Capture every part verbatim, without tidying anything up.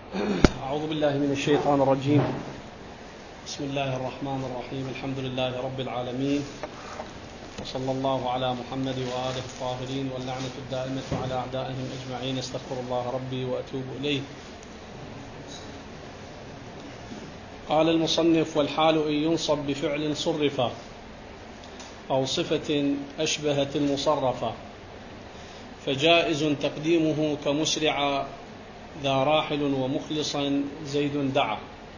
أعوذ بالله من الشيطان الرجيم. بسم الله الرحمن الرحيم. الحمد لله رب العالمين، وصلى الله على محمد وآله الطاهرين، واللعنة الدائمة على أعدائهم أجمعين. استغفر الله ربي وأتوب إليه. قال المصنف: والحال إن ينصب بفعل صرفا أو صفة أشبهت المصرفة فجائز تقديمه كمسرع ذا راحل ومخلصا زيد دعا،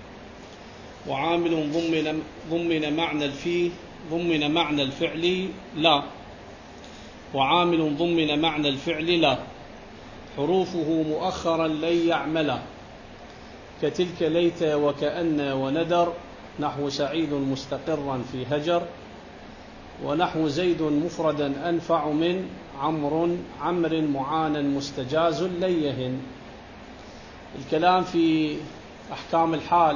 وعامل ضمن ضمن معنى الفيه ضمن معنى الفعل لا، وعامل ضمن معنى الفعل لا، حروفه مؤخرا لن يعمل كتلك ليت وكأن وندر، نحو سعيد مستقرا في هجر، ونحو زيد مفردا أنفع من عمرو عمر معانا مستجاز لن يهن. الكلام في أحكام الحال،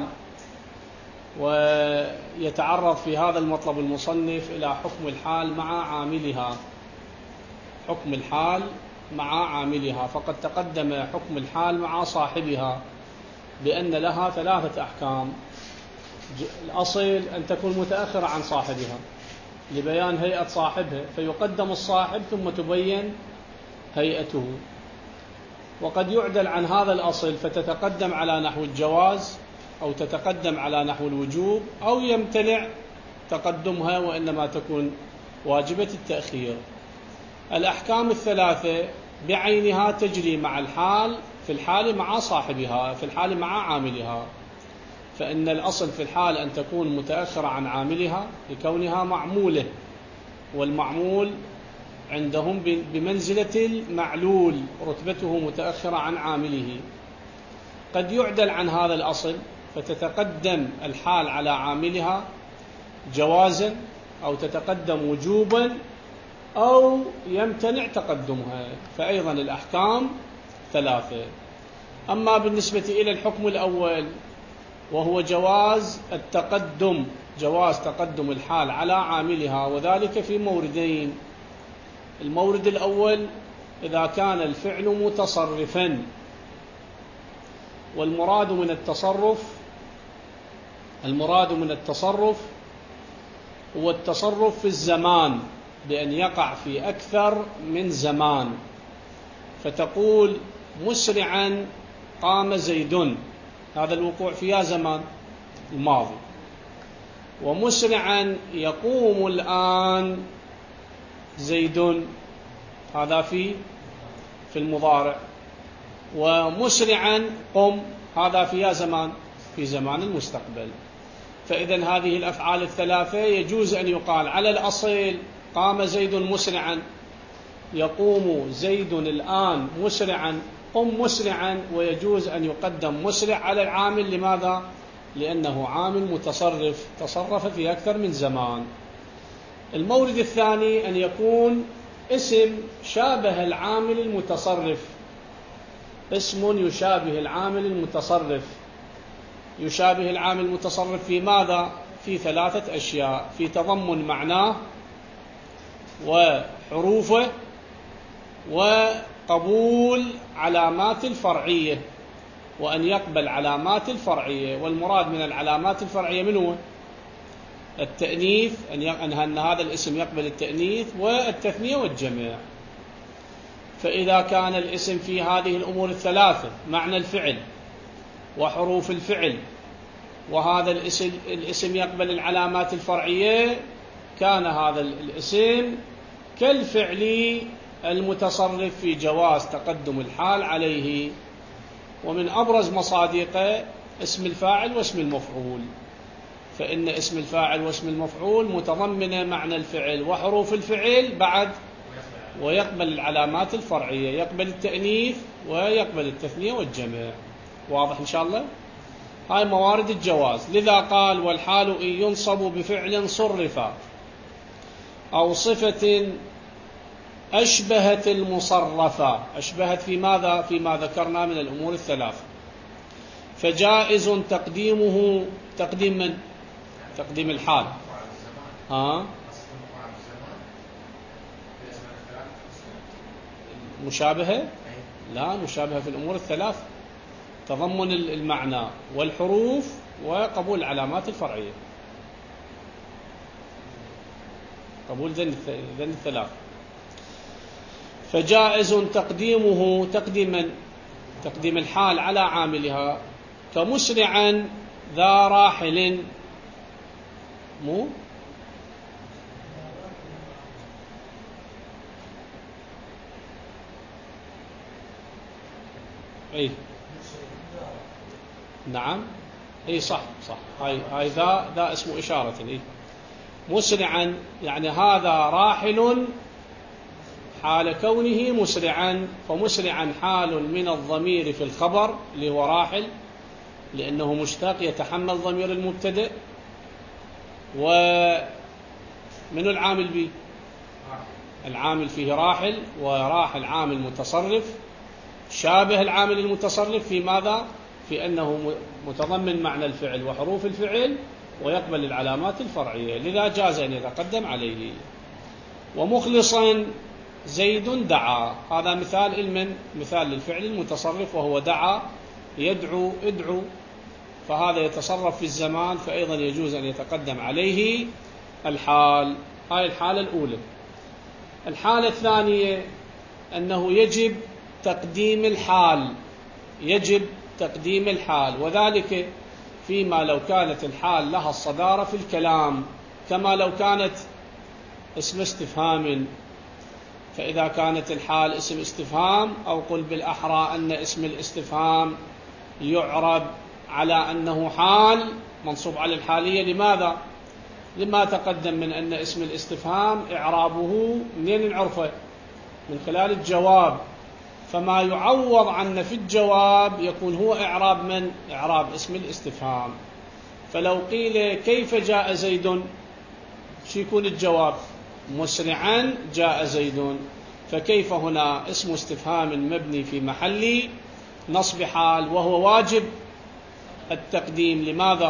ويتعرض في هذا المطلب المصنف إلى حكم الحال مع عاملها. حكم الحال مع عاملها، فقد تقدم حكم الحال مع صاحبها بأن لها ثلاثة أحكام. الأصل أن تكون متأخرة عن صاحبها لبيان هيئة صاحبها، فيقدم الصاحب ثم تبين هيئته. وقد يعدل عن هذا الأصل فتتقدم على نحو الجواز، أو تتقدم على نحو الوجوب، أو يمتنع تقدمها وإنما تكون واجبة التأخير. الأحكام الثلاثة بعينها تجري مع الحال، في الحال مع صاحبها، في الحال مع عاملها. فإن الأصل في الحال أن تكون متأخرة عن عاملها لكونها معمولة، والمعمول عندهم بمنزلة المعلول، رتبته متأخرة عن عامله. قد يعدل عن هذا الأصل فتتقدم الحال على عاملها جوازا، أو تتقدم وجوبا، أو يمتنع تقدمها. فأيضا الأحكام ثلاثة. أما بالنسبة إلى الحكم الأول وهو جواز التقدم، جواز تقدم الحال على عاملها، وذلك في موردين. المورد الأول إذا كان الفعل متصرفا، والمراد من التصرف المراد من التصرف هو التصرف في الزمان، بأن يقع في أكثر من زمان. فتقول مسرعا قام زيد، هذا الوقوع فيها زمان الماضي. ومسرعا يقوم الآن زيد، هذا في في المضارع. ومسرعا قم، هذا فيها زمان، في زمان المستقبل. فإذا هذه الأفعال الثلاثة يجوز أن يقال على الأصل قام زيد مسرعا، يقوم زيد الآن مسرعا، قم مسرعا. ويجوز أن يقدم مسرع على العامل. لماذا؟ لأنه عامل متصرف، تصرف في أكثر من زمان. المورد الثاني أن يكون اسم شابه العامل المتصرف، اسم يشابه العامل المتصرف. يشابه العامل المتصرف في ماذا؟ في ثلاثة أشياء: في تضمن معناه، وحروفه، وقبول علامات الفرعية، وأن يقبل علامات الفرعية. والمراد من العلامات الفرعية من هو؟ التأنيث، أن هذا الاسم يقبل التأنيث والتثنية والجمع. فإذا كان الاسم في هذه الأمور الثلاثة، معنى الفعل وحروف الفعل، وهذا الاسم الاسم يقبل العلامات الفرعية، كان هذا الاسم كالفعل المتصرف في جواز تقدم الحال عليه. ومن أبرز مصادقه اسم الفاعل واسم المفعول، فإن اسم الفاعل واسم المفعول متضمنة معنى الفعل وحروف الفعل بعد، ويقبل العلامات الفرعية، يقبل التأنيث ويقبل التثنية والجمع. واضح إن شاء الله؟ هاي موارد الجواز. لذا قال: والحال إن ينصب بفعل صرفا أو صفة أشبهت المصرفة. أشبهت في ماذا؟ فيما ذكرنا من الأمور الثلاثة. فجائز تقديمه، تقديم من؟ تقديم الحال. ها؟ مشابهة؟ لا، مشابهة في الأمور الثلاث. تضمن المعنى والحروف وقبول العلامات الفرعية، قبول ذن الثلاث. فجائز تقديمه تقديما تقديم الحال على عاملها كمسرعا ذا راحل، مو اي نعم اي صح صح، هاي هاي ذا ذا اسمه إشارة. اي مسرعا يعني هذا راحل حال كونه مسرعا، فمسرعا حال من الضمير في الخبر اللي هو راحل لأنه مشتق يتحمل ضمير المبتدئ. ومن العامل به؟ العامل فيه راحل، وراحل عامل متصرف شابه العامل المتصرف في ماذا؟ في أنه متضمن معنى الفعل وحروف الفعل ويقبل العلامات الفرعية، لذا جاز أن يتقدم عليه. ومخلصا زيد دعا، هذا مثال المن مثال للفعل المتصرف وهو دعا، يدعو ادعو، فهذا يتصرف في الزمان فأيضا يجوز أن يتقدم عليه الحال. هاي الحالة الأولى. الحالة الثانية أنه يجب تقديم الحال، يجب تقديم الحال، وذلك فيما لو كانت الحال لها الصدارة في الكلام، كما لو كانت اسم استفهام، فإذا كانت الحال اسم استفهام، أو قل بالأحرى أن اسم الاستفهام يعرب على أنه حال منصوب على الحالية. لماذا؟ لما تقدم من أن اسم الاستفهام إعرابه منين نعرفه؟ من خلال الجواب، فما يعوض عنه في الجواب يكون هو إعراب من إعراب اسم الاستفهام. فلو قيل كيف جاء زيد، شو يكون الجواب؟ مسرعا جاء زيد. فكيف هنا اسم استفهام مبني في محل نصب حال وهو واجب التقديم. لماذا؟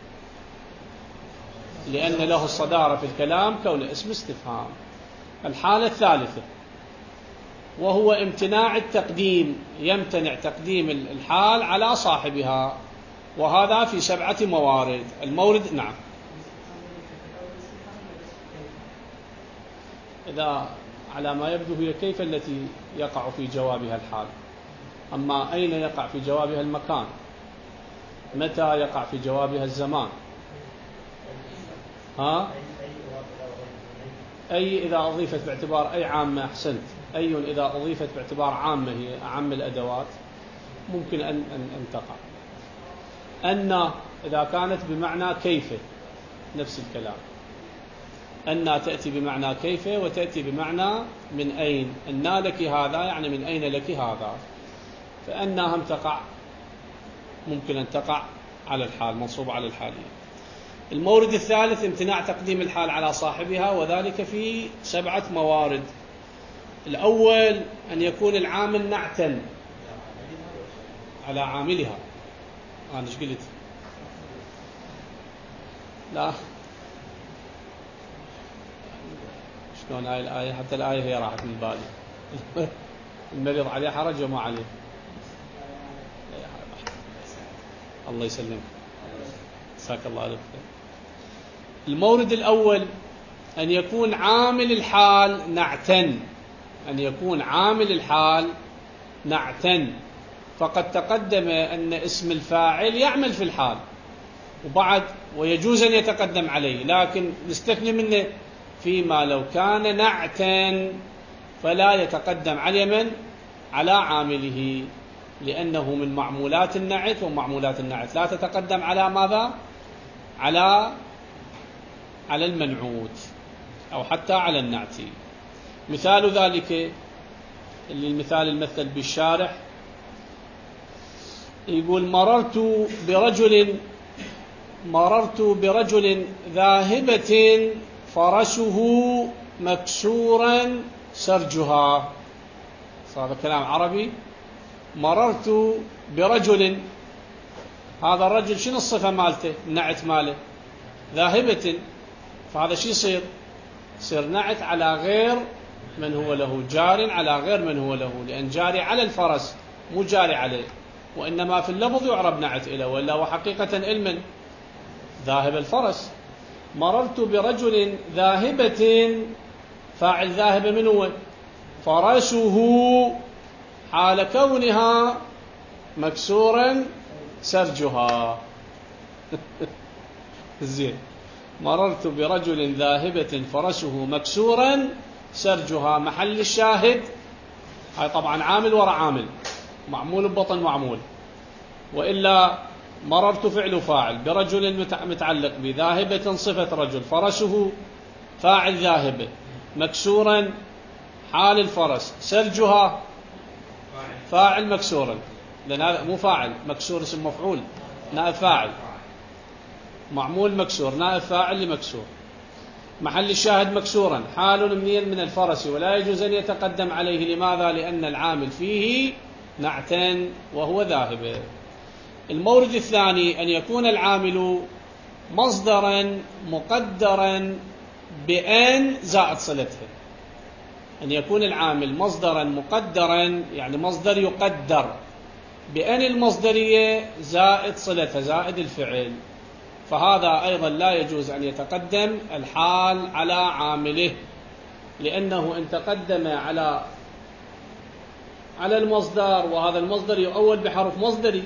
لأن له الصدارة في الكلام كون اسم استفهام. الحالة الثالثة وهو امتناع التقديم، يمتنع تقديم الحال على صاحبها، وهذا في سبعة موارد. المورد نعم، إذا على ما يبدو هي كيف التي يقع في جوابها الحال، أما أين يقع في جوابها المكان، متى يقع في جوابها الزمان. ها؟ أي إذا أضيفت باعتبار أي عامة، أحسنت، أي إذا أضيفت باعتبار عامة هي أعم الأدوات ممكن أن, أن, أن تقع. أن إذا كانت بمعنى كيف نفس الكلام، أن تأتي بمعنى كيف وتأتي بمعنى من أين، أن لك هذا يعني من أين لك هذا، فأنها هم تقع ممكن أن تقع على الحال منصوب على الحالية. المورد الثالث امتناع تقديم الحال على صاحبها، وذلك في سبعة موارد. الأول أن يكون العامل نعتا على عاملها. أنا إيش قلت؟ لا شلون هاي الآية؟ حتى الآية هي راحت من بالي. المريض عليه حرج وما عليه. الله يسلمك، جزاك الله خير. المورد الأول أن يكون عامل الحال نعتا، أن يكون عامل الحال نعتا، فقد تقدم أن اسم الفاعل يعمل في الحال وبعد ويجوز أن يتقدم عليه، لكن نستثني منه فيما لو كان نعتا فلا يتقدم على من؟ على عامله، لأنه من معمولات النعت، ومعمولات النعت لا تتقدم على ماذا؟ على على المنعوت أو حتى على النعت. مثال ذلك اللي المثال المثل بالشارح، يقول مررت برجل مررت برجل ذاهبة فرسه مكسورا سرجها. هذا كلام عربي. مررت برجل، هذا الرجل شنو الصفة مالته؟ النعت ماله ذاهبة، فهذا شو يصير؟ يصير نعت على غير من هو له، جار على غير من هو له، لأن جاري على الفرس مو جاري عليه. وإنما في اللفظ يعرب نعت إلى، وإلا وحقيقة علما ذاهب الفرس. مررت برجل ذاهبة، فاعل ذاهب من هو؟ فرسه، حال كونها مكسورا سرجها. زين، مررت برجل ذاهبة فرسه مكسورا سرجها، محل الشاهد هاي طبعا عامل وراء عامل، معمول ببطن معمول، وإلا مررت فعل فاعل برجل متعلق بذاهبة صفة رجل، فرسه فاعل ذاهبة مكسورا حال الفرس، سرجها فاعل مكسورا، لأن هذا مو فاعل، مكسور اسم مفعول، نائب فاعل، معمول مكسور، نائب فاعل لمكسور، محل الشاهد مكسورا، حال مبني من الفرس، ولا يجوز أن يتقدم عليه. لماذا؟ لأن العامل فيه نعتا وهو ذاهب. المورد الثاني أن يكون العامل مصدرا مقدرا بأن زائد صلتها. أن يكون العامل مصدرا مقدرا، يعني مصدر يقدر بأن المصدرية زائد صلتها، زائد الفعل، فهذا أيضا لا يجوز أن يتقدم الحال على عامله، لأنه إن تقدم على على المصدر، وهذا المصدر يؤول بحرف مصدري،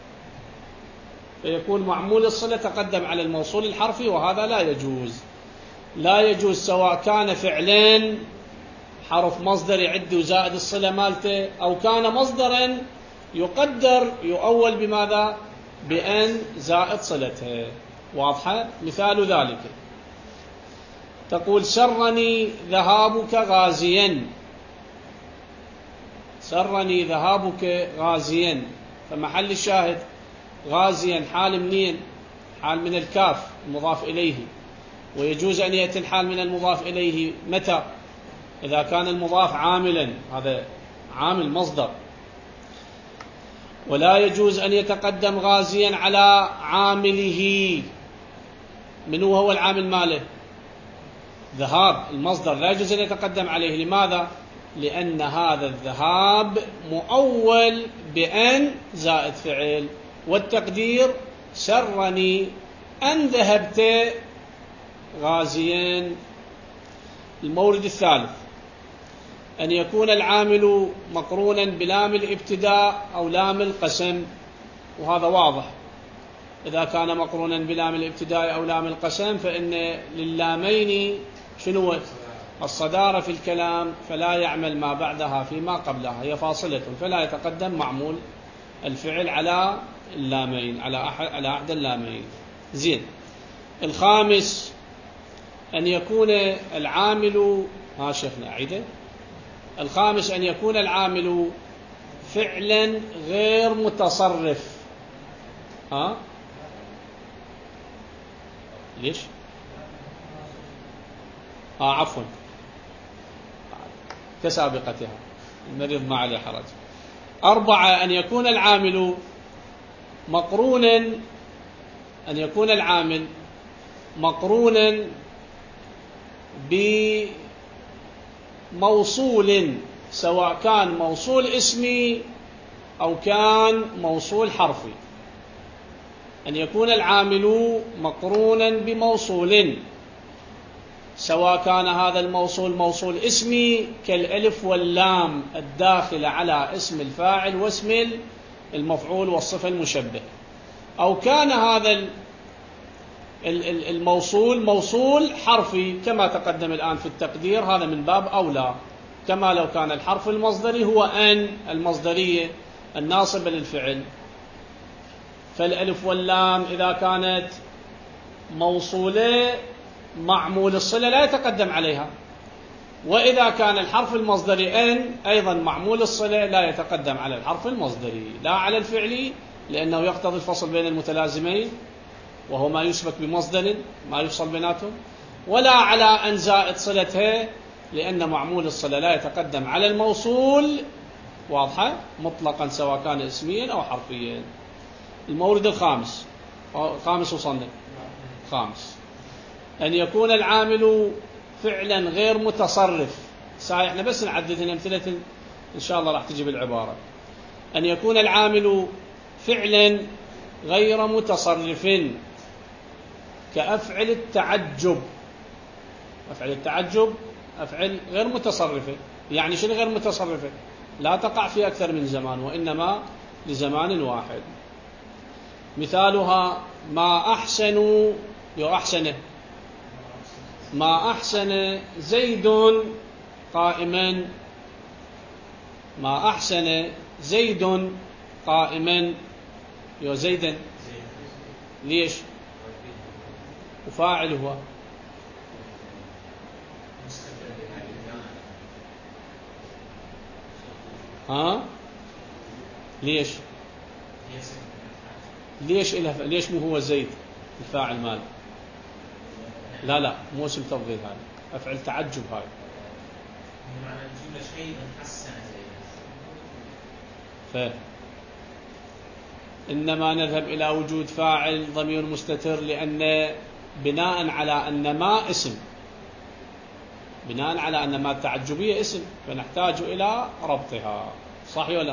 فيكون معمول الصلة تقدم على الموصول الحرفي، وهذا لا يجوز. لا يجوز سواء كان فعلين حرف مصدر يعد وزائد الصلة مالته، أو كان مصدرا يقدر يؤول بماذا؟ بأن زائد صلته. واضحة؟ مثال ذلك تقول سرني ذهابك غازيا، سرني ذهابك غازيا، فمحل الشاهد غازيا حال منين؟ حال من الكاف المضاف إليه، ويجوز أن يأتي الحال من المضاف إليه متى؟ إذا كان المضاف عاملا، هذا عامل مصدر، ولا يجوز أن يتقدم غازيا على عامله. من هو العامل ماله؟ ذهاب المصدر، لا يجوز أن يتقدم عليه. لماذا؟ لأن هذا الذهاب مؤول بأن زائد فعل، والتقدير سرني أن ذهبت غازيا. المورد الثالث أن يكون العامل مقرونا بلام الابتداء أو لام القسم، وهذا واضح. إذا كان مقرونا بلام الابتداء أو لام القسم فإن للامين شنو؟ الصدارة في الكلام، فلا يعمل ما بعدها فيما قبلها، هي فاصلة، فلا يتقدم معمول الفعل على اللامين، على أحد على أحد اللامين. زين. الخامس أن يكون العامل، ها شيخنا أعيده، الخامس أن يكون العامل فعلا غير متصرف. ها ليش؟ آه عفوا كسابقتها، المريض ما عليه حرج. أربعة أن يكون العامل مقرونا، أن يكون العامل مقرونا بموصول، سواء كان موصول اسمي أو كان موصول حرفي. أن يكون العامل مقرونا بموصول، سواء كان هذا الموصول موصول اسمي كالألف واللام الداخلة على اسم الفاعل واسم المفعول والصفة المشبهة، أو كان هذا الموصول موصول حرفي كما تقدم الآن في التقدير، هذا من باب أولى، كما لو كان الحرف المصدري هو أن المصدرية الناصبة للفعل، فالألف واللام إذا كانت موصولة معمول الصلة لا يتقدم عليها، وإذا كان الحرف المصدري أن أيضا معمول الصلة لا يتقدم على الحرف المصدري، لا على الفعل لأنه يقتضي الفصل بين المتلازمين وهو ما يسبك بمصدر ما يفصل بيناتهم، ولا على أن زائد صلتها لأن معمول الصلة لا يتقدم على الموصول، واضحة مطلقا سواء كان اسميا أو حرفيا. المورد الخامس، خامس وصلنا خامس، أن يكون العامل فعلا غير متصرف. صحيح احنا بس نعدد هنا أمثلة إن شاء الله راح تجي بالعبارة. أن يكون العامل فعلا غير متصرف كأفعل التعجب. أفعل التعجب أفعل غير متصرفة. يعني شنو غير متصرفة؟ لا تقع في أكثر من زمان وإنما لزمان واحد. مثالها ما أحسن يحسن ما أحسن زيد قائما. ما أحسن زيد قائما يا زيدا. ليش؟ وفاعل هو ها؟ ليش؟ ليش إله ليش مو هو زيد الفاعل ماله؟ لا لا مو اسم تفضيل، هذا أفعل تعجب. هاي معنى الجملة شيء حسن ف إنما نذهب إلى وجود فاعل ضمير مستتر، لأن بناء على أن ما اسم، بناء على أن ما التعجبية اسم، فنحتاج إلى ربطها. صح ولا لا؟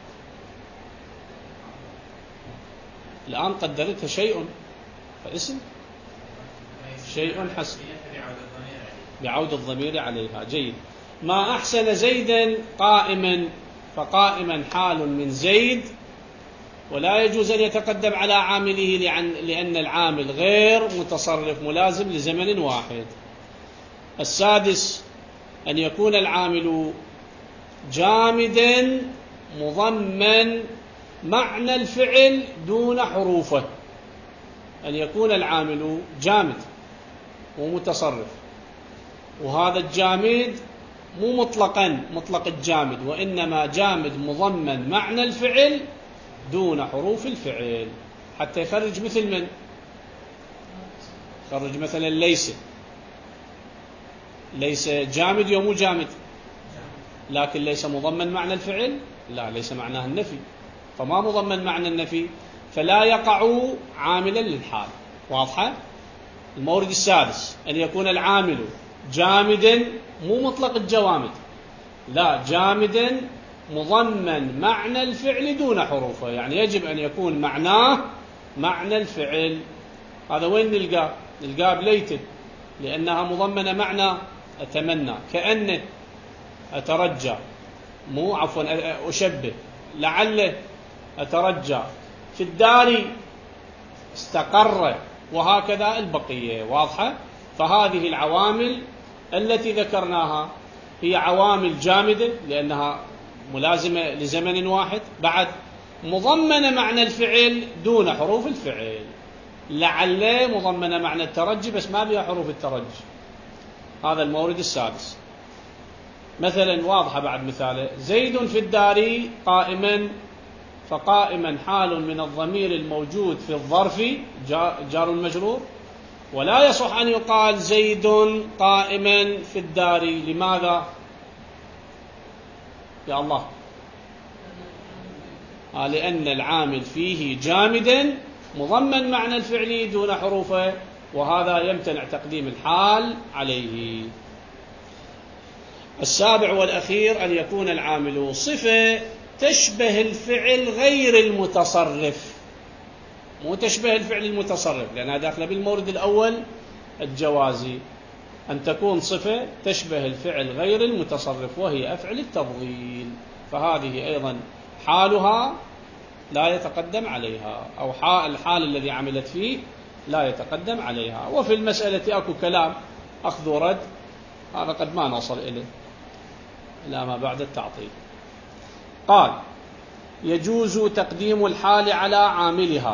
الآن قدرتها شيء فاسم شيء حسن بعود الضمير عليها. جيد. ما أحسن زيدا قائما، فقائما حال من زيد، ولا يجوز أن يتقدم على عامله لأن العامل غير متصرف ملازم لزمن واحد. السادس أن يكون العامل جامدا مضمن معنى الفعل دون حروفه. أن يكون العامل جامد ومتصرف، وهذا الجامد مو مطلقا مطلق الجامد، وإنما جامد مضمن معنى الفعل دون حروف الفعل، حتى يخرج مثل من؟ يخرج مثلا ليس. ليس جامد يوم جامد، لكن ليس مضمن معنى الفعل، لا ليس معناه النفي، فما مضمن معنى النفي، فلا يقع عاملا للحال. واضحة؟ المورد السادس أن يكون العامل جامدا، مو مطلق الجوامد، لا جامدا مضمن معنى الفعل دون حروفه، يعني يجب أن يكون معناه معنى الفعل. هذا وين نلقاه؟ نلقاه بليته، لأنها مضمنة معنى أتمنى، كأنه، أترجى، مو عفوا أشبه، لعله، أترجى، في الدار، استقر، وهكذا البقية. واضحة؟ فهذه العوامل التي ذكرناها هي عوامل جامدة لأنها ملازمة لزمن واحد، بعد مضمنة معنى الفعل دون حروف الفعل، لعل مضمنة معنى الترجي بس ما بها حروف الترجي. هذا المورد السادس. مثلا واضحة بعد مثاله، زيد في الدار قائما، فقائما حال من الضمير الموجود في الظرف جار المجرور، ولا يصح أن يقال زيد قائما في الدار. لماذا يا الله؟ آه لأن العامل فيه جامدا مضمن معنى الفعل دون حروفه، وهذا يمتنع تقديم الحال عليه. السابع والأخير أن يكون العامل صفة تشبه الفعل غير المتصرف، مو تشبه الفعل المتصرف، لأنها داخلة بالمورد الأول الجوازي، أن تكون صفة تشبه الفعل غير المتصرف، وهي أفعل التفضيل، فهذه أيضا حالها لا يتقدم عليها، أو حال الحال الذي عملت فيه لا يتقدم عليها. وفي المسألة أكو كلام أخذ ورد، هذا قد ما نوصل إليه إلى ما بعد التعطيل. قال يجوز تقديم الحال على عاملها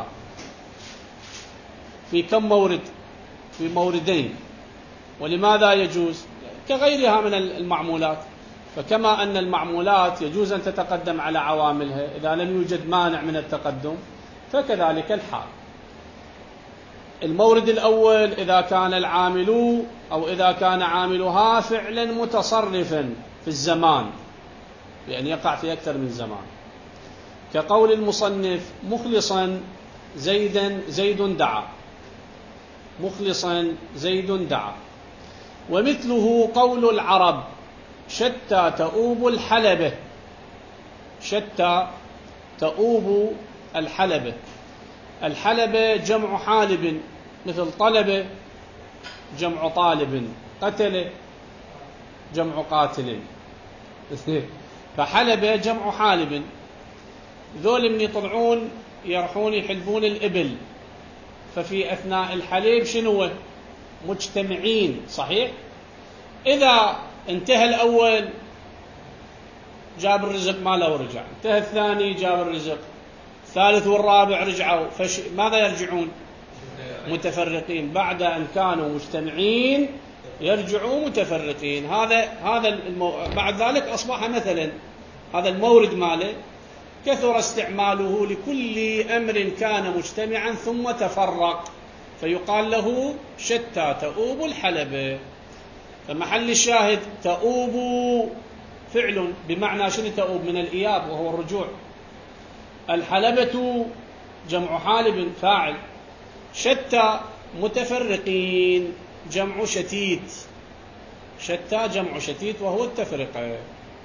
في كم مورد؟ في موردين. ولماذا يجوز؟ كغيرها من المعمولات، فكما أن المعمولات يجوز أن تتقدم على عواملها إذا لم يوجد مانع من التقدم، فكذلك الحال. المورد الأول إذا كان العامل أو إذا كان عاملها فعلا متصرفا في الزمان، بأن يقع في أكثر من زمان، كقول المصنف مخلصا زيدا زيد دعا، مخلصا زيد دعا. ومثله قول العرب شتى تؤوب الحلبة، شتى تؤوب الحلبة. الحلبة جمع حالب، مثل طلبة جمع طالب، قتل جمع قاتل. فحلبة جمع حالب. ذول من يطلعون يرحون يحلبون الإبل، ففي أثناء الحليب شنو؟ مجتمعين، صحيح؟ إذا انتهى الأول جاب الرزق ماله ورجع، انتهى الثاني جاب الرزق، الثالث والرابع رجعوا، فش ماذا يرجعون؟ متفرقين. بعد أن كانوا مجتمعين يرجعوا متفرقين. هذا هذا المو... بعد ذلك أصبح مثلا هذا المورد ماله كثر استعماله لكل أمر كان مجتمعا ثم تفرق، فيقال له شتى تؤوب الحلبة. فمحل الشاهد تؤوب فعل بمعنى شنو تؤوب؟ من الإياب وهو الرجوع. الحلبة جمع حالب فاعل. شتى متفرقين جمع شتيت. شتى جمع شتيت وهو التفرقة.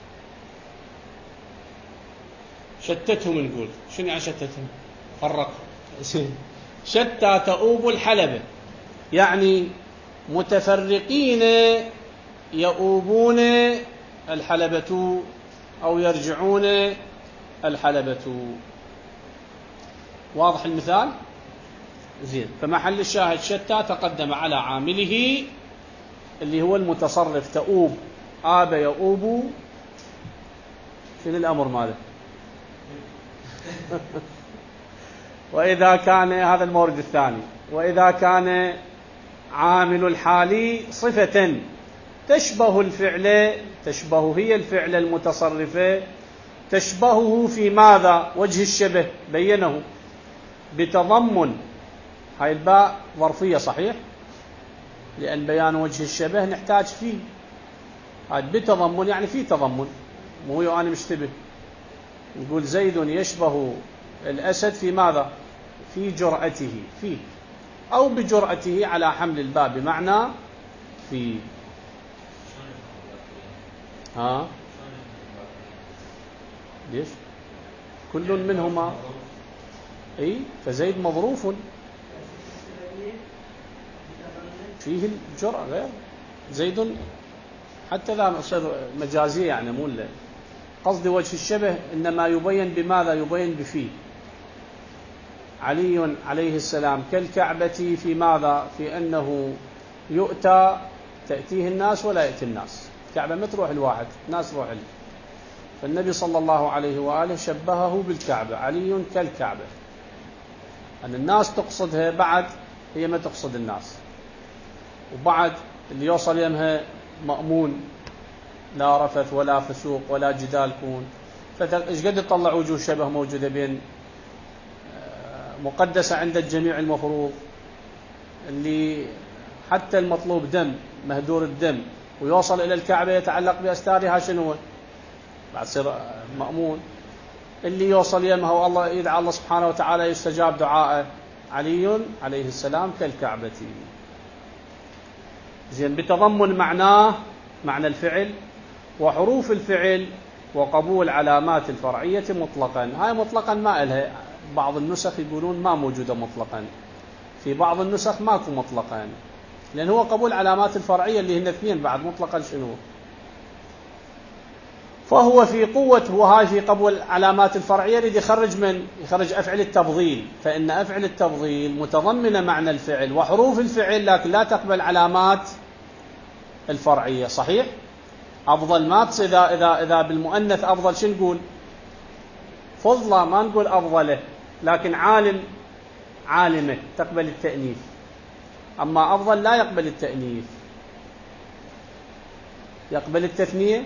شتتهم نقول شنو يعني شتتهم؟ فرق. شتى تؤوب الحلبة يعني متفرقين يؤوبون الحلبة أو يرجعون الحلبة. واضح المثال؟ زين. فمحل الشاهد شتى تقدم على عامله اللي هو المتصرف. تؤوب آب يؤوب، شنو الأمر ماله؟ وإذا كان هذا المورد الثاني، وإذا كان عامل الحال صفة تشبه الفعل، تشبه هي الفعل المتصرفة، تشبهه في ماذا؟ وجه الشبه بينه بتضمن. هاي الباء ظرفية صحيح، لأن بيان وجه الشبه نحتاج فيه. هاي بتضمن يعني في تضمن، مو أنا مشتبه. نقول زيد يشبه الأسد في ماذا؟ في جرأته، فيه، أو بجرأته على حمل الباء بمعنى في. ها ليش؟ كل منهما اي فزيد مظروف فيه الجرأة غير زيد، حتى لا نصير مجازية يعني، مو قصد وجه الشبه إنما يبين بماذا؟ يبين بفيه. علي عليه السلام كالكعبة في ماذا؟ في أنه يؤتى تأتيه الناس ولا يأتي الناس. الكعبة ما تروح الواحد، الناس روح له. فالنبي صلى الله عليه وآله شبهه بالكعبة. علي كالكعبة، أن الناس تقصدها، بعد هي ما تقصد الناس، وبعد اللي يوصل يمها مأمون، لا رفث ولا فسوق ولا جدال كون. فإيش قد تطلع وجوه شبه موجودة بين مقدسة عند الجميع المفروض، اللي حتى المطلوب دم مهدور الدم ويوصل إلى الكعبة يتعلق بأستارها شنو؟ بعد صير مأمون. اللي يوصل يمها والله يدعى الله سبحانه وتعالى يستجاب دعاءه. علي عليه السلام كالكعبة. زين. بتضمن معناه معنى الفعل وحروف الفعل وقبول علامات الفرعية مطلقا. هاي مطلقا ما إلها، بعض النسخ يقولون ما موجودة مطلقا، في بعض النسخ ماكو مطلقا، لأن هو قبول علامات الفرعية اللي هن اثنين بعد مطلقا شنو. فهو في قوة، وهاي في قبول علامات الفرعية يريد يخرج من يخرج أفعل التفضيل، فإن أفعل التفضيل متضمنة معنى الفعل وحروف الفعل لكن لا تقبل علامات الفرعية. صحيح؟ أفضل ما تصير إذا إذا إذا بالمؤنث أفضل شو نقول؟ فضلة، ما نقول أفضله. لكن عالم عالمة تقبل التأنيث، أما أفضل لا يقبل التأنيث، يقبل التثنية.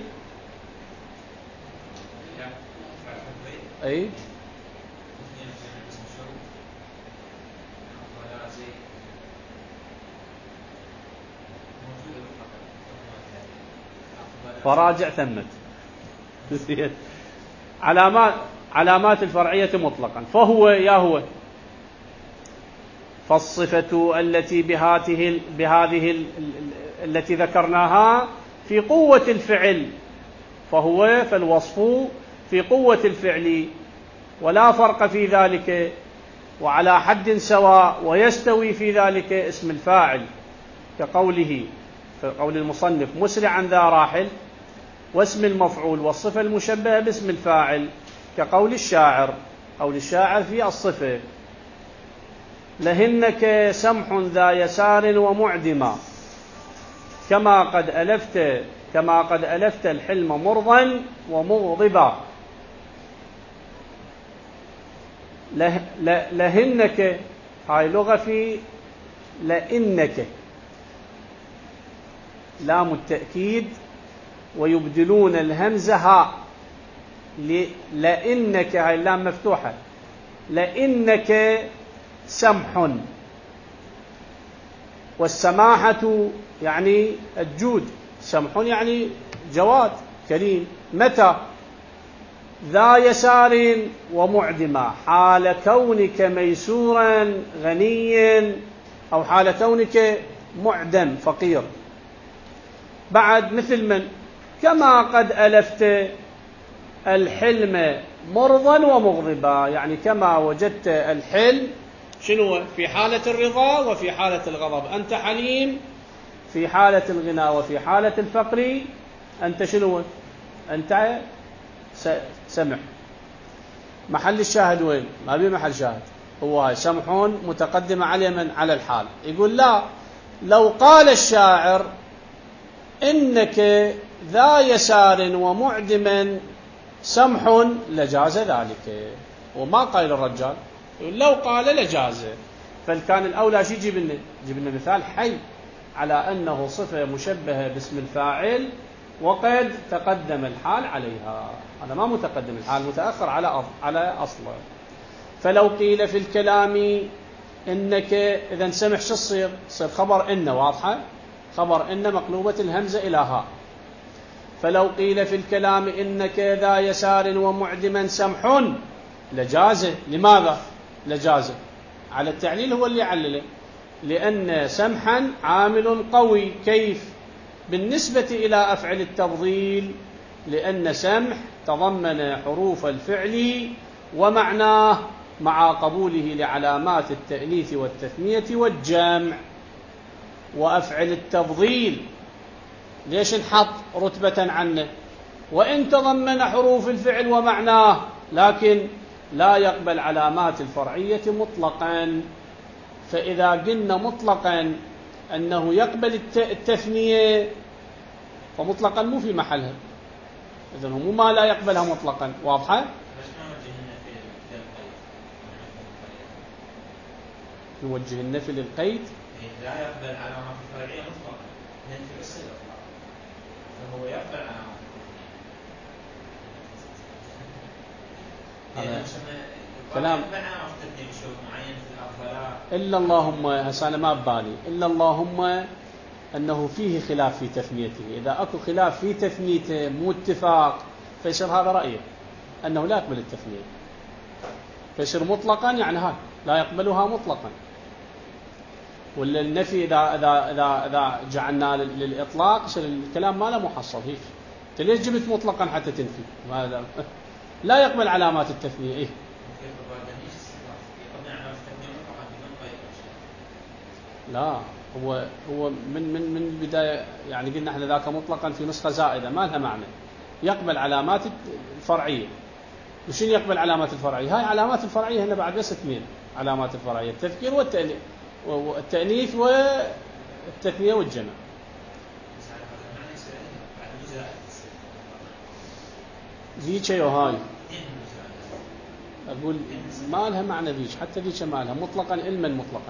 أي فراجع ثمت. علامات علامات الفرعية مطلقا. فهو يا هو فالصفة التي بهذه بهذه التي ذكرناها في قوة الفعل، فهو فالوصف في قوة الفعل ولا فرق في ذلك وعلى حد سواء ويستوي في ذلك اسم الفاعل كقوله في قول المصنف مسرعا ذا راحل، واسم المفعول والصفة المشبهة باسم الفاعل كقول الشاعر، قول الشاعر في الصفة لهنك سمح ذا يسار ومعدما كما قد ألفت كما قد ألفت الحلم مرضا ومغضبا. له لهنك هاي لغة في لإنك لام التأكيد ويبدلون الهمزة هاء، لإنك هاي اللام مفتوحة، لإنك سمح، والسماحة يعني الجود، سمح يعني جواد كريم. متى؟ ذا يسار ومعدما، حال كونك ميسورا غنيا أو حال كونك معدم فقير. بعد مثل من كما قد ألفت الحلم مرضا ومغضبا، يعني كما وجدت الحلم شنو في حالة الرضا وفي حالة الغضب، أنت حليم في حالة الغنى وفي حالة الفقر أنت شنو؟ أنت سمح. محل الشاهد وين؟ ما بي محل شاهد، هو هاي سمحون متقدمة على من؟ على الحال. يقول لا، لو قال الشاعر إنك ذا يسار ومعدم سمح لجاز ذلك، وما قال الرجال، لو قال لجاز. فكان الأولى شي يجيب لنا؟ يجيب لنا مثال حي على أنه صفة مشبهة باسم الفاعل وقد تقدم الحال عليها. هذا ما متقدم الحال، متأخر على على أصله. فلو قيل في الكلام إنك إذا سمح شو تصير؟ تصير خبر إن، واضحة؟ خبر إن مقلوبة الهمزة إلى ها. فلو قيل في الكلام إنك ذا يسار ومعدما سمح لجازه. لماذا لجازه؟ على التعليل هو اللي يعلله، لأن سمحا عامل قوي. كيف؟ بالنسبة إلى أفعل التفضيل، لأن سمح تضمن حروف الفعل ومعناه مع قبوله لعلامات التأنيث والتثنية والجمع. وأفعل التفضيل ليش نحط رتبة عنه؟ وإن تضمن حروف الفعل ومعناه، لكن لا يقبل علامات الفرعية مطلقا. فإذا قلنا مطلقا أنه يقبل التثنية فمطلقا مو في محلها، إذن هو ما لا يقبلها مطلقا. واضحة؟ نوجه النفي للقيد لا يقبل علامات الفرعية مطلقا، ننفي بس الإطلاق، فهو يقبل علامات الفرعية. كلام إلا اللهم هسه أنا ما ببالي إلا اللهم أنه فيه خلاف في تثنيته. إذا أكو خلاف في تثنيته مو اتفاق فيصير هذا رأيه أنه لا يقبل التثنية، فيصير مطلقا يعني هاي لا يقبلها مطلقا. ولا النفي إذا إذا إذا إذا جعلنا للإطلاق يصير الكلام ما له محصل. هيك أنت ليش جبت مطلقا حتى تنفي؟ هذا لا يقبل علامات التثنية. إيه؟ لا، هو هو من من من البداية يعني قلنا احنا ذاك مطلقا في نسخة زائدة ما لها معنى. يقبل علامات الفرعية. وشين يقبل علامات الفرعية؟ هاي علامات الفرعية هنا بعد بس اثنين علامات الفرعية: التذكير والتأنيث والتأنيث والتثنية والجمع. ذيك هاي أقول ما لها معنى ذيك، حتى ذيك ما لها مطلقا علما مطلقا.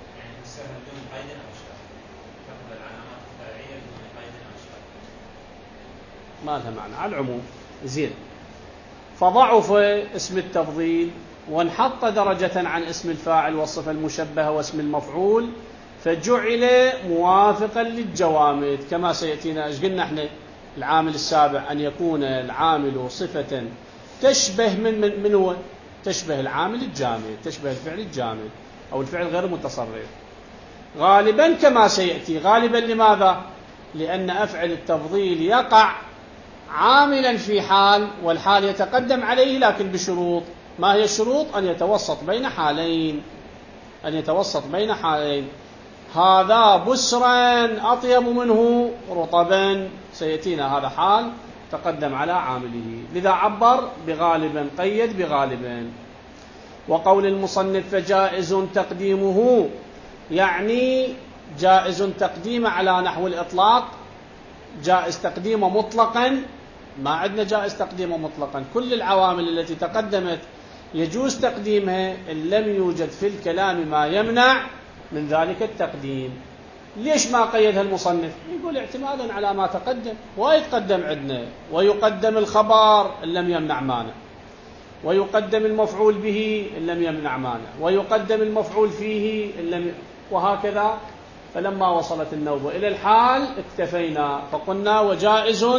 ما لها معنى على العموم. زين. فضعف اسم التفضيل وانحط درجة عن اسم الفاعل والصفة المشبهة واسم المفعول، فجعل موافقا للجوامد كما سيأتينا. ايش قلنا احنا؟ العامل السابع أن يكون العامل صفة تشبه من من, من هو؟ تشبه العامل الجامد، تشبه الفعل الجامد أو الفعل غير المتصرف غالبا كما سيأتي. غالبا لماذا؟ لأن أفعل التفضيل يقع عاملا في حال، والحال يتقدم عليه لكن بشروط. ما هي الشروط؟ أن يتوسط بين حالين، أن يتوسط بين حالين. هذا بسرا أطيب منه رطبا، سيأتينا هذا حال تقدم على عامله، لذا عبر بغالبا، قيد بغالبا. وقول المصنف فجائز تقديمه، يعني جائز تقديم على نحو الإطلاق، جائز تقديمه مطلقا، ما عندنا جائز تقديمه مطلقا، كل العوامل التي تقدمت يجوز تقديمها إن لم يوجد في الكلام ما يمنع من ذلك التقديم. ليش ما قيدها المصنف؟ يقول اعتمادا على ما تقدم، ويتقدم عندنا، ويقدم الخبر إن لم يمنع مانع، ويقدم المفعول به إن لم يمنع مانع، ويقدم المفعول فيه إن لم ي... وهكذا. فلما وصلت النوبة إلى الحال اكتفينا فقلنا وجائز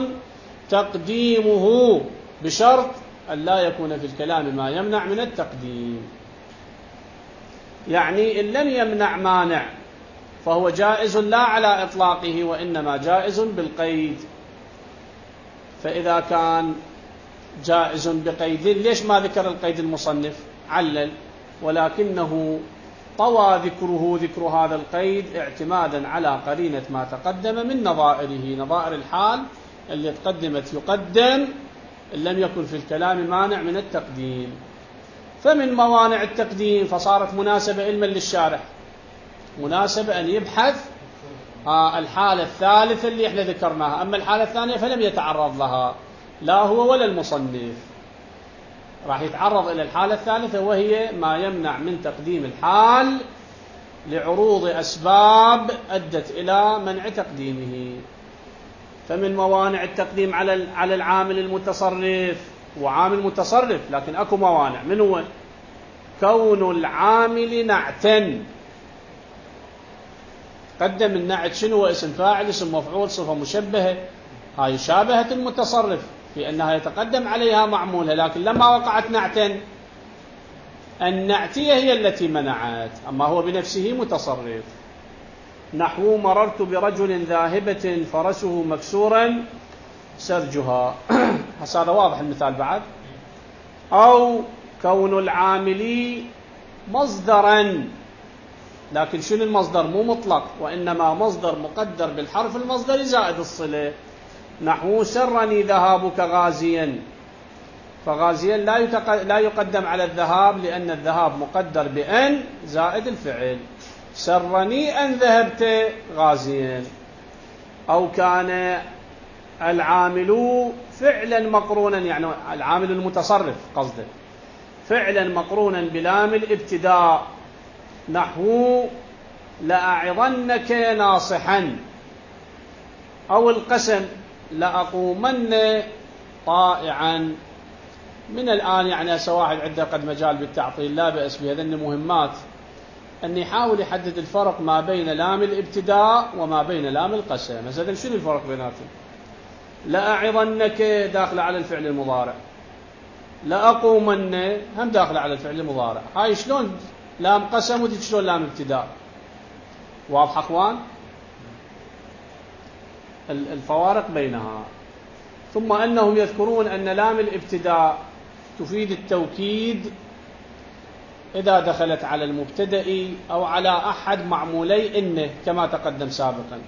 تقديمه بشرط أن لا يكون في الكلام ما يمنع من التقديم. يعني إن لم يمنع مانع فهو جائز لا على إطلاقه، وإنما جائز بالقيد. فإذا كان جائز بقيد، ليش ما ذكر القيد المصنف؟ علل، ولكنه طوى ذكره ذكر هذا القيد اعتمادا على قرينة ما تقدم من نظائره، نظائر الحال اللي تقدمت يقدم إن لم يكن في الكلام مانع من التقديم. فمن موانع التقديم، فصارت مناسبة علما للشارح، مناسبة أن يبحث آه الحالة الثالثة اللي احنا ذكرناها، أما الحالة الثانية فلم يتعرض لها لا هو ولا المصنف، راح يتعرض إلى الحالة الثالثة وهي ما يمنع من تقديم الحال لعروض أسباب أدت إلى منع تقديمه. فمن موانع التقديم على على العامل المتصرف، وعامل متصرف لكن أكو موانع، من هو؟ كون العامل نعتا. قدم النعت شنو؟ هو اسم فاعل، اسم مفعول، صفة مشبهة، هاي شابهة المتصرف في أنها يتقدم عليها معمولها، لكن لما وقعت نعتا النعتية هي التي منعت، أما هو بنفسه متصرف. نحو مررت برجل ذاهبة فرسه مكسورا سرجها هذا واضح المثال بعد. أو كون العامل مصدرا، لكن شنو المصدر؟ مو مطلق، وإنما مصدر مقدر بالحرف المصدري زائد الصلة. نحو سرني ذهابك غازيا، فغازيا لا, يتق... لا يقدم على الذهاب لأن الذهاب مقدر بأن زائد الفعل، سرني أن ذهبت غازيا. أو كان العامل فعلا مقرونا، يعني العامل المتصرف قصده فعلا مقرونا بلام الابتداء، نحو لأعظنك ناصحا. أو القسم لأقومن طائعا. من الآن يعني هسه واحد عنده قد مجال بالتعطيل لا بأس بهذن مهمات، أن يحاول يحدد الفرق ما بين لام الابتداء وما بين لام القسم. مثلا شنو الفرق بيناتهم؟ لأعظنك داخل على الفعل المضارع، لأقومن هم داخل على الفعل المضارع، هاي شلون لام قسم ودي شلون لام ابتداء؟ واضح أخوان الفوارق بينها. ثم أنهم يذكرون أن لام الابتداء تفيد التوكيد إذا دخلت على المبتدأ أو على أحد معمولي إنه كما تقدم سابقا،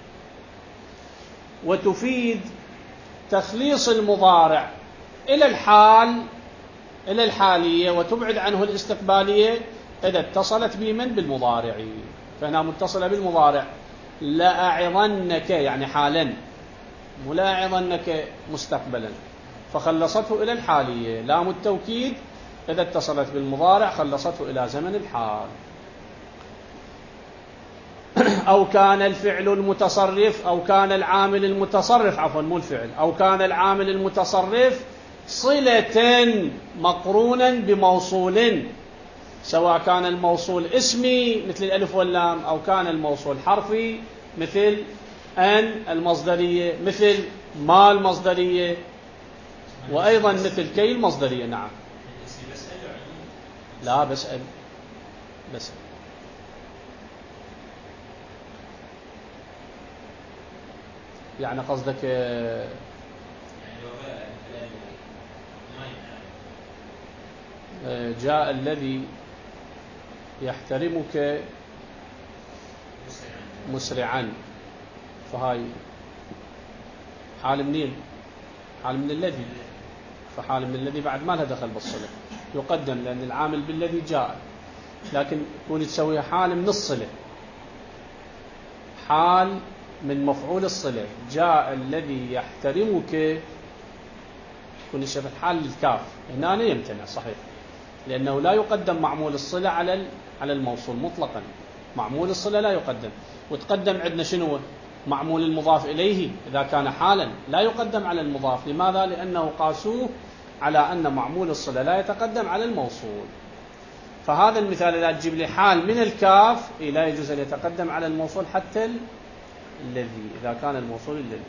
وتفيد تخليص المضارع إلى الحال إلى الحالية وتبعد عنه الاستقبالية إذا اتصلت بمن؟ بالمضارع. فهنا متصلة بالمضارع، لأعظنك يعني حالا، ملاعظنك مستقبلا، فخلصته إلى الحالية. لام التوكيد إذا اتصلت بالمضارع خلصته إلى زمن الحال. أو كان الفعل المتصرف، أو كان العامل المتصرف عفوا مو الفعل، أو كان العامل المتصرف صلة مقرونا بموصول، سواء كان الموصول اسمي مثل الألف واللام، أو كان الموصول حرفي مثل أن المصدرية، مثل ما المصدرية، وأيضا مثل كي المصدرية. نعم. لا بسأل بسأل يعني قصدك جاء الذي يحترمك مسرعا، فهاي حال منين؟ حال من الذي، فحال من الذي بعد ما لها دخل بالصلة يقدم، لأن العامل بالذي جاء. لكن كون تسويها حال من الصلة، حال من مفعول الصلة، جاء الذي يحترمك، كون شبه حال الكاف هنا لا يمتنع صحيح، لأنه لا يقدم معمول الصلة على على الموصول مطلقا. معمول الصلة لا يقدم، وتقدم عندنا شنو؟ معمول المضاف إليه إذا كان حالا لا يقدم على المضاف. لماذا؟ لأنه قاسوه على أن معمول الصلة لا يتقدم على الموصول. فهذا المثال إذا تجيب لي حال من الكاف لا يجوز أن يتقدم على الموصول حتى الذي، إذا كان الموصول الذي.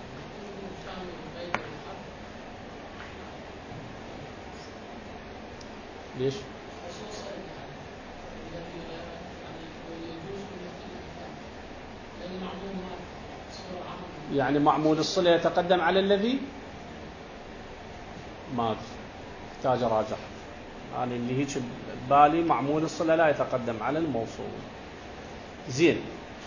ليش؟ يعني معمول الصلة يتقدم على الذي؟ ما أدري، احتاج أراجع. يعني اللي هيك بالي معمول الصلة لا يتقدم على الموصول. زين.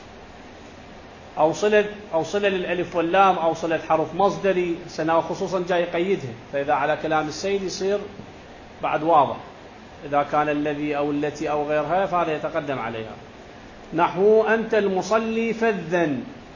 أو صلة أو صلة للألف واللام أو صلة حرف مصدري، سنة خصوصا جاي يقيدها، فإذا على كلام السيد يصير بعد واضح. إذا كان الذي أو التي أو غيرها فهذا يتقدم عليها. نحو أنت المصلي فذا،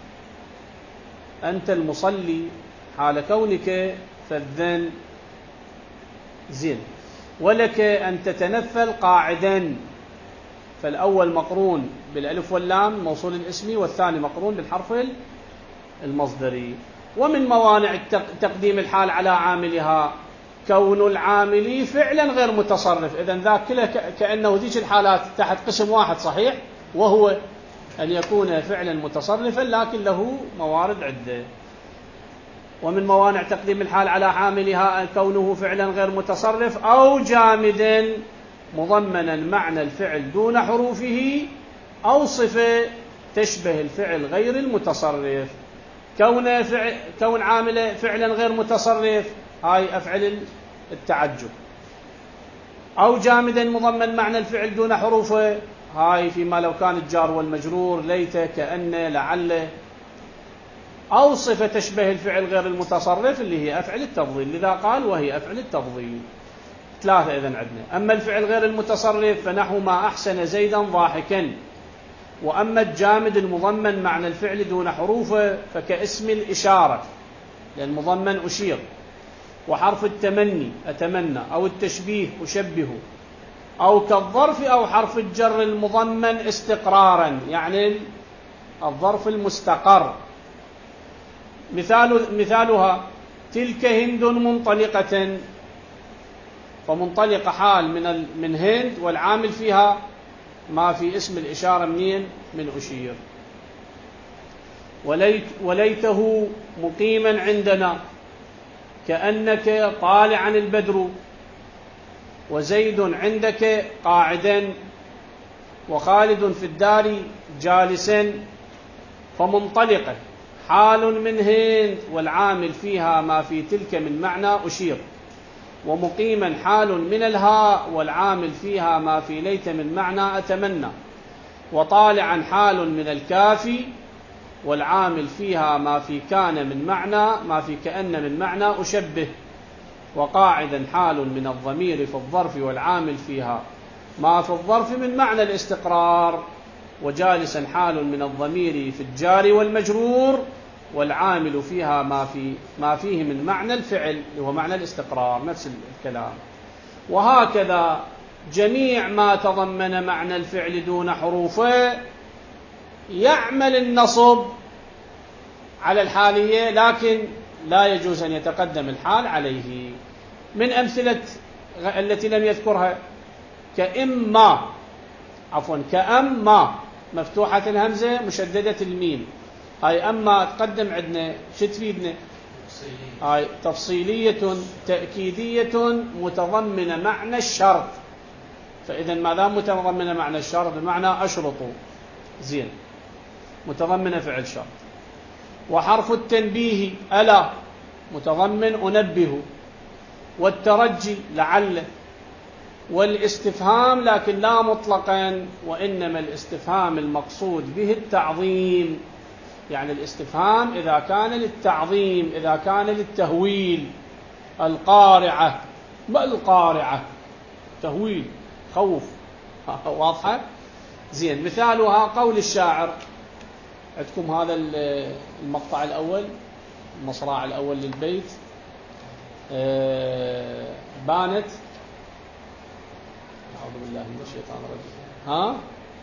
أنت المصلي حال كونك فذا. زين. ولك أن تتنفل قاعدا، فالأول مقرون بالألف واللام موصول الاسمي، والثاني مقرون بالحرف المصدري. ومن موانع تقديم الحال على عاملها كون العامل فعلا غير متصرف. إذن ذاك كله كأنه ذيك الحالات تحت قسم واحد صحيح، وهو أن يكون فعلا متصرفا لكن له موارد عدة. ومن موانع تقديم الحال على عاملها كونه فعلا غير متصرف أو جامدا مضمنا معنى الفعل دون حروفه، أو صفة تشبه الفعل غير المتصرف. كون فعل كون عامل فعلا غير متصرف، هاي أفعل التعجب. أو جامدا مضمن معنى الفعل دون حروفه، هاي فيما لو كان الجار والمجرور ليت كأن لعل. أو صفة تشبه الفعل غير المتصرف اللي هي أفعل التفضيل، لذا قال وهي أفعل التفضيل. ثلاثة إذن عندنا. أما الفعل غير المتصرف فنحو ما أحسن زيدا ضاحكا. وأما الجامد المضمن معنى الفعل دون حروفه فكاسم الإشارة، لأن مضمن أشير، وحرف التمني أتمنى، أو التشبيه أشبه، أو كالظرف أو حرف الجر المضمن استقرارا، يعني الظرف المستقر. مثال مثالها تلك هند منطلقة، فمنطلقة حال من من هند، والعامل فيها ما في اسم الإشارة منين؟ من أشير. وليت وليته مقيما عندنا كأنك طالعا البدر، وزيد عندك قاعدا، وخالد في الدار جالسا. فمنطلقة حال من هند، والعامل فيها ما في تلك من معنى أشير. ومقيما حال من الهاء، والعامل فيها ما في ليت من معنى أتمنى. وطالعا حال من الكافي، والعامل فيها ما في كان من معنى ما في كأن من معنى أشبه. وقاعدا حال من الضمير في الظرف، والعامل فيها ما في الظرف من معنى الاستقرار. وجالسا حال من الضمير في الجار والمجرور، والعامل فيها ما في ما فيه من معنى الفعل وهو معنى الاستقرار، نفس الكلام. وهكذا جميع ما تضمن معنى الفعل دون حروفه يعمل النصب على الحالية، لكن لا يجوز أن يتقدم الحال عليه. من أمثلة التي لم يذكرها كإما، عفوا كأما مفتوحة الهمزة مشددة الميم، هاي أما تقدم عندنا شو تفيدنا؟ هاي تفصيلية تأكيدية متضمنة معنى الشرط. فإذا ما دام متضمنة معنى الشرط بمعنى أشرطوا، زين، متضمنة فعل شرط. وحرف التنبيه ألا متضمن أنبه، والترجي لعل، والاستفهام لكن لا مطلقا، وإنما الاستفهام المقصود به التعظيم. يعني الاستفهام إذا كان للتعظيم، إذا كان للتهويل. القارعة، ما القارعة؟ تهويل، خوف. واضحة؟ زين. مثالها قول الشاعر، عندكم هذا المقطع الأول، المصراع الأول للبيت. أه بانت، أعوذ بالله من الشيطان الرجيم، ها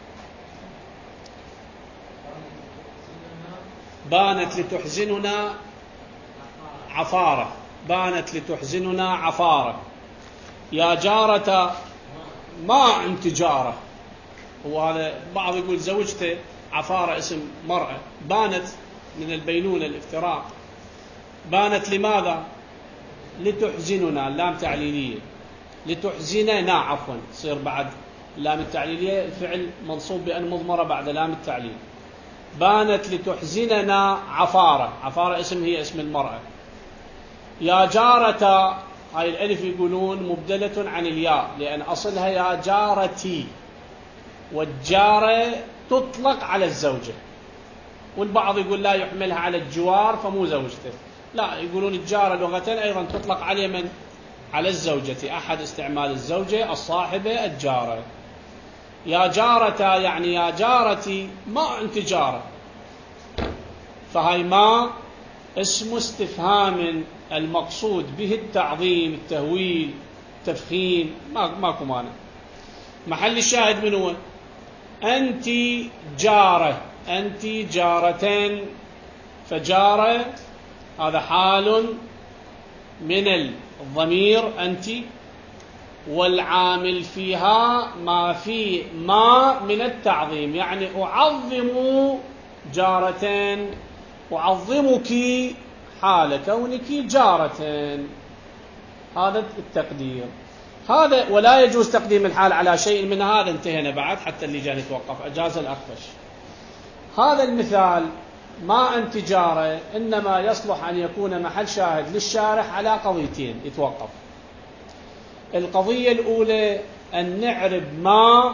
بانت لتحزننا عفارة، بانت لتحزننا عفارة، يا جارة ما أنت جارة. وهذا بعض يقول زوجته عفارة اسم مرأة، بانت من البينونة الافتراق. بانت لماذا؟ لتحزننا، اللام تعليلية، لتحزننا عفوا، تصير بعد اللام التعليلية الفعل منصوب بأن مضمرة بعد لام التعليل. بانت لتحزننا عفارة، عفارة اسم هي اسم المرأة. يا جارة، هاي الألف يقولون مبدلة عن الياء لأن أصلها يا جارتي، والجارة تطلق على الزوجة، والبعض يقول لا يحملها على الجوار فمو زوجته، لا، يقولون الجارة لغة أيضا تطلق على من؟ على الزوجة، أحد استعمال الزوجة الصاحبة الجارة. يا جارة يعني يا جارتي ما أنت جارة، فهاي ما اسم استفهام المقصود به التعظيم، التهويل، التفخيم، ماكو مانع. محل الشاهد من هو؟ أنت جارة، أنت جارتين، فجارة هذا حال من الضمير أنت، والعامل فيها ما في ما من التعظيم، يعني أعظم جارتين، أعظمك حال كونك جارتين، هذا التقدير. هذا ولا يجوز تقديم الحال على شيء من هذا. انتهينا بعد حتى اللي جاي يتوقف، أجاز الأخفش. هذا المثال ما أنت جارة إنما يصلح أن يكون محل شاهد للشارح على قضيتين يتوقف. القضية الأولى أن نعرب ما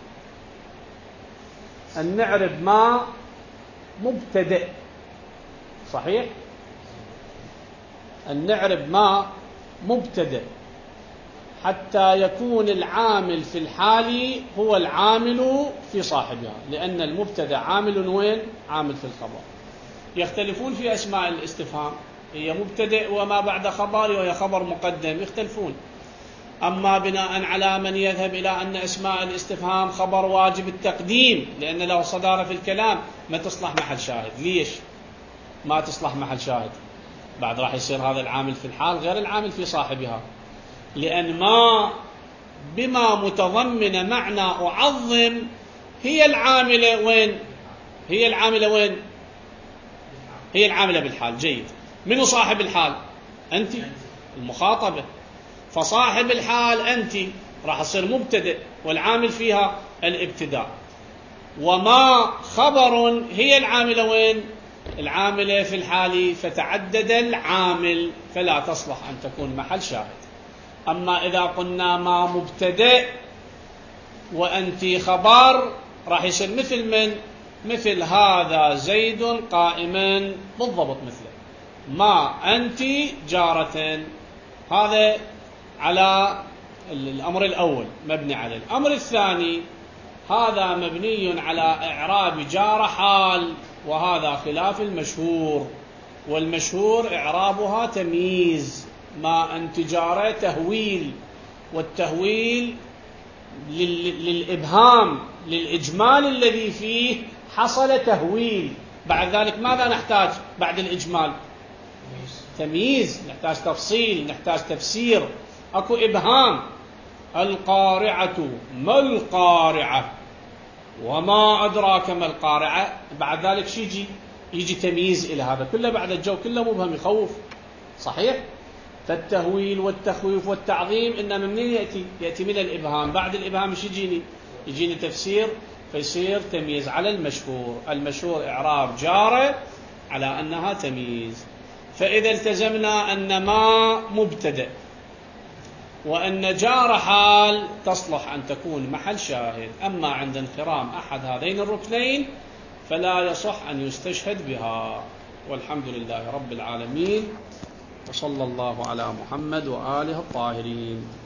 أن نعرب ما مبتدئ، صحيح؟ أن نعرب ما مبتدئ حتى يكون العامل في الحال هو العامل في صاحبها، لأن المبتدأ عامل وين؟ عامل في الخبر. يختلفون في أسماء الاستفهام، هي مبتدئ وما بعد خبر وهي خبر مقدم، يختلفون. أما بناء على من يذهب إلى أن أسماء الاستفهام خبر واجب التقديم لأن له صدارة في الكلام، ما تصلح محل شاهد. ليش ما تصلح محل شاهد؟ بعد راح يصير هذا العامل في الحال غير العامل في صاحبها، لأن ما بما متضمن معنى أعظم هي العاملة وين؟ هي العاملة وين؟ هي العاملة بالحال. جيد. من صاحب الحال؟ أنت المخاطبة، فصاحب الحال أنت راح يصير مبتدئ والعامل فيها الابتداء. وما خبر هي العاملة وين؟ العاملة في الحال، فتعدد العامل فلا تصلح أن تكون محل شاهد. أما إذا قلنا ما مبتدئ وأنت خبر راح يصير مثل من؟ مثل هذا زيد قائما، بالضبط مثله ما أنت جارة. هذا على الأمر الأول مبني عليه. الأمر الثاني هذا مبني على إعراب جار حال، وهذا خلاف المشهور، والمشهور إعرابها تمييز. ما أنت جارة تهويل، والتهويل للإبهام، للإجمال الذي فيه حصل تهويل. بعد ذلك ماذا نحتاج بعد الإجمال؟ تمييز، نحتاج تفصيل، نحتاج تفسير، أكو إبهام. القارعة، ما القارعة؟ وما أدراك ما القارعة؟ بعد ذلك شي يجي يجي تمييز إلى هذا كله، بعد الجو كله مبهم يخوف، صحيح؟ فالتهويل والتخويف والتعظيم إنما منين يأتي؟ يأتي من الإبهام. بعد الإبهام إيش يجيني؟ يجيني تفسير، فيصير تمييز على المشهور. المشهور إعراب جارة على أنها تمييز. فإذا التزمنا أن ما مبتدأ وأن جار حال تصلح أن تكون محل شاهد. أما عند انخرام أحد هذين الركنين فلا يصح أن يستشهد بها. والحمد لله رب العالمين، وصلى الله على محمد وآله الطاهرين.